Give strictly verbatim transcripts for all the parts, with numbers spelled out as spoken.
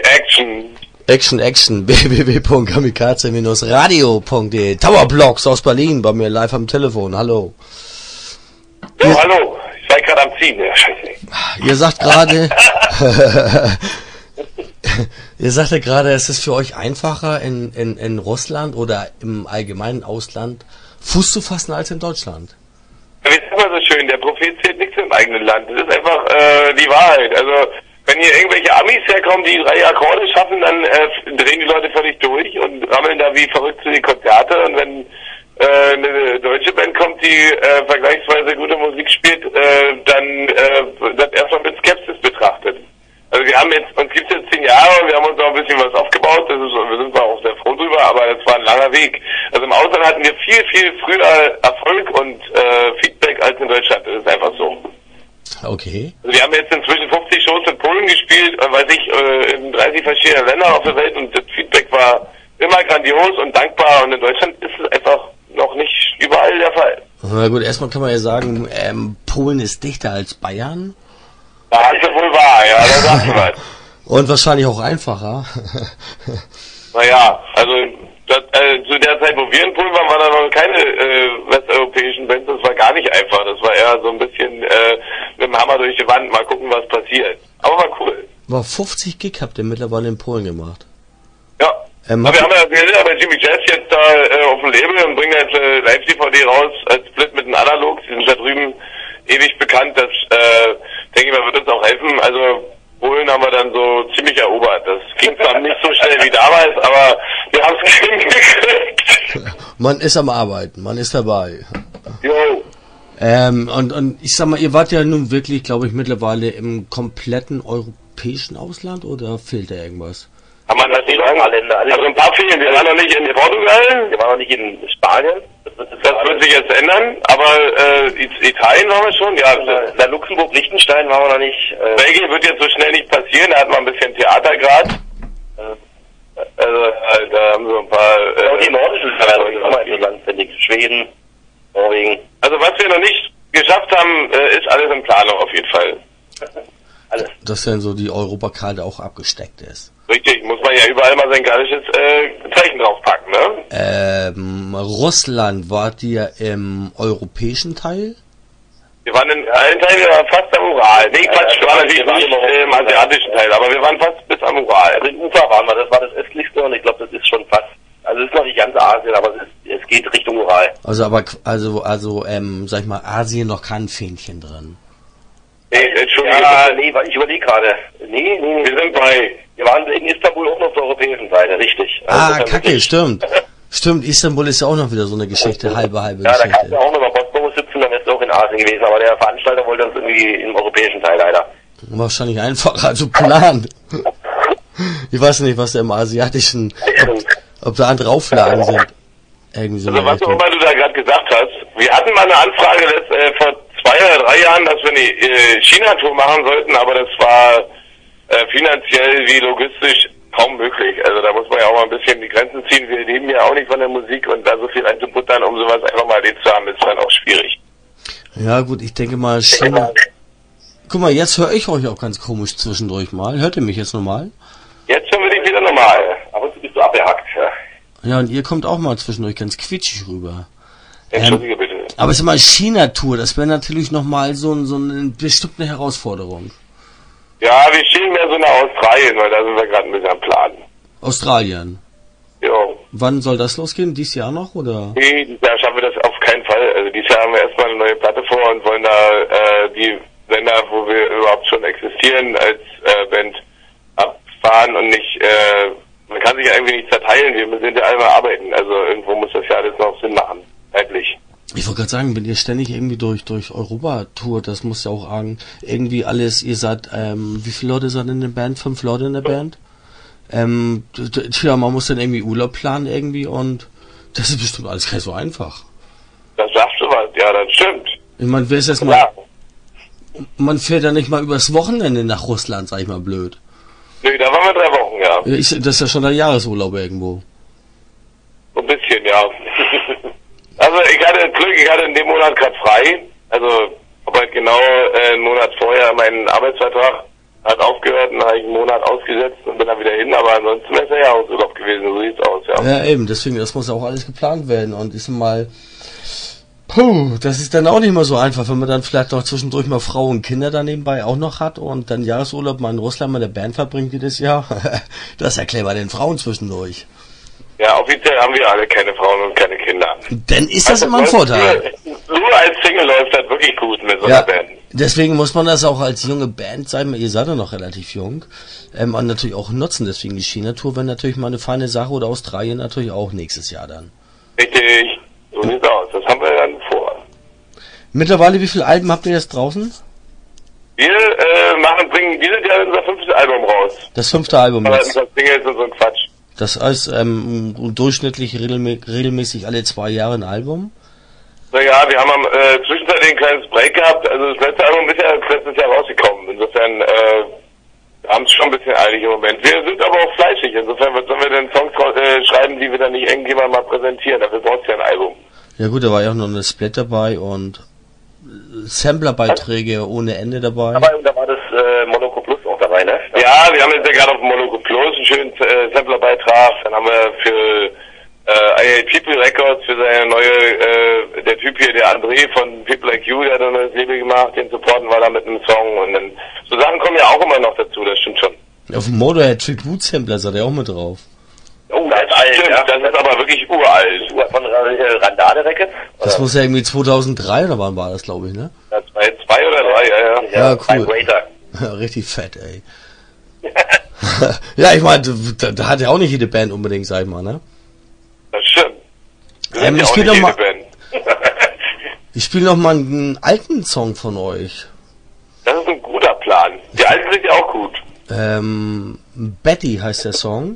Action. Action, Action, w w w punkt kamikaze Bindestrich radio punkt de. Towerblocks aus Berlin, bei mir live am Telefon, hallo. So, ihr, hallo, ich war gerade am Ziehen, ja, scheiße. Ihr sagt gerade, ihr sagt ja gerade, es ist für euch einfacher in, in, in Russland oder im allgemeinen Ausland Fuß zu fassen als in Deutschland. Wie ist immer so schön, der Prophet zählt nichts im eigenen Land, das ist einfach äh, die Wahrheit, also wenn hier irgendwelche Amis herkommen, die drei Akkorde schaffen, dann äh, drehen die Leute völlig durch und rammeln da wie verrückt zu den Konzerte. Und wenn äh, eine deutsche Band kommt, die äh, vergleichsweise gute Musik spielt, äh, dann äh, wird erstmal mit Skepsis betrachtet. Also wir haben jetzt, uns gibt es jetzt zehn Jahre, wir haben uns auch ein bisschen was aufgebaut, das ist, wir sind zwar auch sehr froh drüber, aber das war ein langer Weg. Also im Ausland hatten wir viel, viel früher Erfolg und äh, Feedback als in Deutschland, das ist einfach so. Okay. Also wir haben jetzt inzwischen fünfzig Shows in Polen gespielt, äh, weiß ich, äh, in dreißig verschiedenen Ländern auf der Welt und das Feedback war immer grandios und dankbar und in Deutschland ist es einfach noch nicht überall der Fall. Na gut, erstmal kann man ja sagen, ähm, Polen ist dichter als Bayern. Da hast du wohl wahr, ja, da sagst du was. Und wahrscheinlich auch einfacher. Naja, also das, äh, zu der Zeit, wo wir in Polen waren, waren da noch keine äh, westeuropäischen Bands, das war gar nicht einfach. Das war eher so ein bisschen äh, mit dem Hammer durch die Wand, mal gucken, was passiert. Aber war cool. War fünfzig Gig habt ihr mittlerweile in Polen gemacht. Ja. Ähm, Aber wir haben ja, wir sind ja bei Jimmy Jazz jetzt da äh, auf dem Label und bringen jetzt eine Live-D V D raus als Split mit den Analogs. Die sind da drüben ewig bekannt. Das, äh, denke ich mal, wird uns auch helfen. Also Polen haben wir dann so ziemlich erobert. Das ging zwar nicht so schnell wie damals, aber wir haben es hingekriegt. Man ist am Arbeiten, man ist dabei. Jo. Ähm, und, und ich sag mal, ihr wart ja nun wirklich, glaube ich, mittlerweile im kompletten europäischen Ausland oder fehlt da irgendwas? Kann man das nicht sagen? Also ein paar fehlen. Wir waren noch nicht in Portugal, wir waren noch nicht in Spanien. Das wird, das wird sich jetzt ändern, aber äh, Italien waren wir schon, ja. Na, Luxemburg, Liechtenstein waren wir noch nicht. Äh, Belgien wird jetzt so schnell nicht passieren, da hat man ein bisschen Theater gerade. Äh, also äh, da haben wir ein paar... Äh, und die nordischen Länder, finde ich. Schweden, Norwegen. Also was wir noch nicht geschafft haben, äh, ist alles in Planung auf jeden Fall. Alles. Dass dann so die Europakarte auch abgesteckt ist. Richtig, muss man ja überall mal sein gallisches äh, Zeichen draufpacken, ne? Ähm, Russland, wart ihr im europäischen Teil? Wir waren in allen Teilen, wir waren fast am Ural. Nee, Quatsch, wir waren natürlich nicht im asiatischen Teil, aber wir waren fast bis am Ural. Also in Ufa waren wir, das war das östlichste und ich glaube, das ist schon fast, also es ist noch nicht ganz Asien, aber es, ist, es geht Richtung Ural. Also aber, also, also, ähm, sag ich mal, Asien noch kein Fähnchen drin. Nee, Entschuldigung. Ja, nee, ich überlege gerade. Nee, nee, wir sind bei, wir waren in Istanbul auch noch auf der europäischen Seite, richtig. Also ah, kacke, stimmt. Stimmt, Istanbul ist ja auch noch wieder so eine Geschichte, halbe, halbe ja, Geschichte. Ja, da kannst du auch noch mal Bosporus sitzen, dann wärst du auch in Asien gewesen, aber der Veranstalter wollte uns irgendwie im europäischen Teil leider. Wahrscheinlich einfacher als geplant. Ich weiß nicht, was da im asiatischen, ob, ob da andere Auflagen sind. Irgendwie so. Also was auch immer du da gerade gesagt hast, wir hatten mal eine Anfrage das, äh, vor zwei oder drei Jahren, dass wir eine äh, China-Tour machen sollten, aber das war äh, finanziell wie logistisch kaum möglich. Also da muss man ja auch mal ein bisschen die Grenzen ziehen. Wir leben ja auch nicht von der Musik und da so viel reinzubuttern, um sowas einfach mal erlebt zu haben, ist dann auch schwierig. Ja gut, ich denke mal China... Guck mal, jetzt höre ich euch auch ganz komisch zwischendurch mal. Hört ihr mich jetzt normal? Jetzt hören wir dich wieder normal. Aber du bist du abgehackt. Ja. Ja, und ihr kommt auch mal zwischendurch ganz quitschig rüber. Entschuldige ähm, bitte. Aber ich sag mal, China-Tour, das wäre natürlich nochmal so, so eine bestimmte Herausforderung. Ja, wir schielen mehr so nach Australien, weil da sind wir gerade ein bisschen am Plan. Australien? Ja. Wann soll das losgehen? Dieses Jahr noch, oder? Nee, dieses Jahr schaffen wir das auf keinen Fall. Also dieses Jahr haben wir erstmal eine neue Platte vor und wollen da äh, die Länder, wo wir überhaupt schon existieren, als äh, Band abfahren und nicht, äh, man kann sich ja irgendwie nicht zerteilen, wir sind ja alle mal arbeiten. Also irgendwo muss das ja alles noch Sinn machen, zeitlich. Ich wollte gerade sagen, wenn ihr ständig irgendwie durch durch Europa tourt, das muss ja auch sagen, irgendwie alles, ihr seid, ähm, wie viele Leute seid in der Band? Fünf Leute in der Band? Ähm, tja, man muss dann irgendwie Urlaub planen irgendwie und das ist bestimmt alles gar nicht so einfach. Das sagst du was, ja, das stimmt. Ich meine, wer ist jetzt mal, ja. Man fährt ja nicht mal übers Wochenende nach Russland, sag ich mal blöd. Nö, da waren wir drei Wochen, ja. Ich, das ist ja schon der Jahresurlaub irgendwo. So ein bisschen, ja. Also ich hatte Glück, ich hatte in dem Monat gerade frei. Also habe halt genau äh, einen Monat vorher meinen Arbeitsvertrag hat aufgehört und habe ich einen Monat ausgesetzt und bin dann wieder hin, aber ansonsten wäre es ja Jahresurlaub gewesen, so sieht's aus, ja. Ja, eben, deswegen, das muss auch alles geplant werden und ist mal, puh, das ist dann auch nicht mehr so einfach, wenn man dann vielleicht noch zwischendurch mal Frau und Kinder da nebenbei auch noch hat und dann Jahresurlaub mal in Russland mit der Band verbringt jedes Jahr. Das erklären wir den Frauen zwischendurch. Ja, offiziell haben wir alle keine Frauen und keine Kinder. Dann ist das also immer ein Vorteil. Nur, nur als Single läuft das wirklich gut mit so einer ja, Band. Deswegen muss man das auch als junge Band, sagen wir, ihr seid ja noch relativ jung, ähm, und natürlich auch nutzen. Deswegen die China-Tour wäre natürlich mal eine feine Sache oder Australien natürlich auch nächstes Jahr dann. Richtig, so sieht's aus. Das haben wir dann vor. Mittlerweile, wie viele Alben habt ihr jetzt draußen? Wir äh, machen, bringen dieses Jahr unser fünftes Album raus. Das fünfte Album aber jetzt. Das Single ist so ein Quatsch. Das heißt, ähm, durchschnittlich regelmä- regelmäßig alle zwei Jahre ein Album? Naja, wir haben am äh, zwischenzeitlich ein kleines Break gehabt. Also das letzte Album ist ja letztes Jahr rausgekommen. Insofern äh, haben es schon ein bisschen eilig im Moment. Wir sind aber auch fleißig. Insofern was sollen wir denn Songs äh, schreiben, die wir dann nicht irgendjemand mal präsentieren. Dafür braucht es ja ein Album. Ja gut, da war ja auch noch eine Split dabei und Samplerbeiträge ohne Ende dabei. Aber da war das äh, Monoco Plus auch dabei, ne? Ja, wir haben jetzt ja gerade auf dem Monoco Plus einen schönen äh, Samplerbeitrag. Dann haben wir für äh, I A People Records, für seine neue, äh, der Typ hier, der André von People Like You, der hat ein neues Label gemacht, den supporten wir da mit einem Song. Und dann, so Sachen kommen ja auch immer noch dazu, das stimmt schon. Auf dem Motorhead Tribute Sampler ist er auch mit drauf. Oh, das, das ist stimmt, ja. Das ist aber wirklich uralt. Von äh, Randale Records? Das muss ja irgendwie zweitausenddrei oder wann war das, glaube ich, ne? Ja, zwei, zwei oder drei, ja, ja. Ja, cool. Ja, richtig fett, ey. Ja, ich meine, da, da hat ja auch nicht jede Band unbedingt, sag ich mal, ne? Das stimmt. Das ähm, ja ich spiele noch mal, ich spiele noch mal einen alten Song von euch. Das ist ein guter Plan. Die alten sind ja auch gut. Ähm, Betty heißt der Song.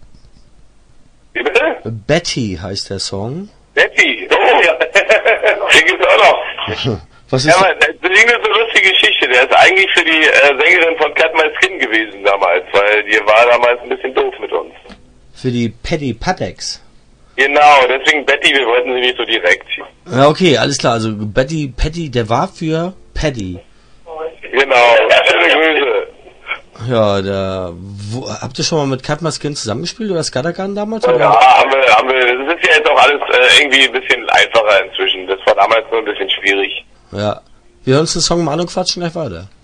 Wie bitte? Betty heißt der Song. Betty, oh ja. Den gibt's auch noch. Was ist ja, aber das ist eine so lustige Geschichte. Der ist eigentlich für die äh, Sängerin von Cut My Skin gewesen damals, weil die war damals ein bisschen doof mit uns. Für die Paddy Patex. Genau, deswegen Betty, wir wollten sie nicht so direkt. Ja, okay, alles klar. Also Betty, Paddy, der war für Paddy. Genau, schöne Grüße. Ja, der, wo, habt ihr schon mal mit Cut My Skin zusammengespielt oder Scattergun damals? Ja, haben wir, haben wir. Das ist ja jetzt auch alles äh, irgendwie ein bisschen einfacher inzwischen. Das war damals nur ein bisschen schwierig. Ja. Wir hören uns den Song mal an und quatschen gleich weiter.